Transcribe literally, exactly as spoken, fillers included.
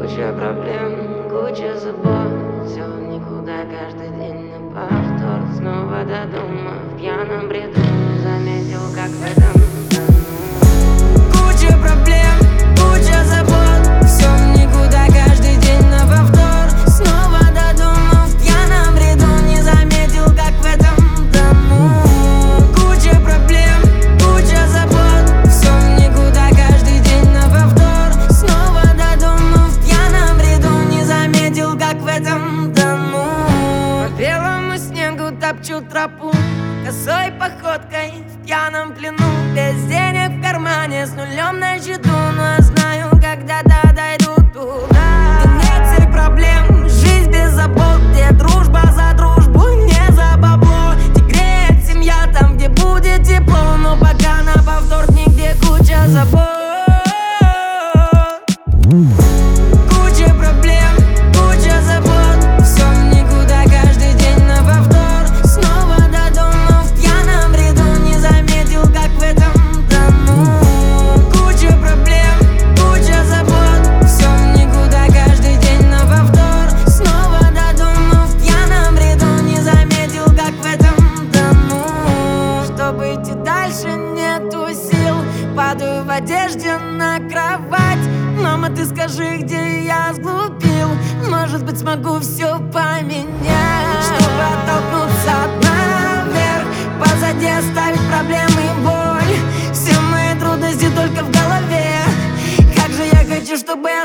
Куча проблем, куча забот, все никуда, каждый день на повтор. Снова до дома, в пьяном бреду, не заметил, как в этом тону. Куча проблем, куча забот, все никуда, каждый день на повтор. Снова до дома, в пьяном бреду, не заметил, как в этом тону. Куча проблем, куча забот, все никуда, каждый день на повтор. Снова до дома, в пьяном бреду, не заметил, как в этом тону. По белому снегу топчу тропу, косой походкой в пьяном плену. Без денег в кармане, с нулем на счету, но я знаю, когда-то дойду туда. Нет всех проблем, жизнь без забот, где дружба за дружбу, не за бабло. Где греет семья, там, где будет тепло, но пока на повтор нигде куча забот. Куча проблем, куча забот, все никуда, каждый день на повтор. Снова до дома, в пьяном бреду, не заметил, как в этом тону. Куча проблем, куча забот, все никуда, каждый день на повтор. Снова до дома, в пьяном бреду, не заметил, как в этом тону. Чтобы идти дальше, нету сил, падаю в одежде на кровать. Мама, ты скажи, где я сглупил, может быть, смогу все поменять. Чтобы оттолкнуться от наверх, позади оставить проблемы и боль. Все мои трудности только в голове. Как же я хочу, чтобы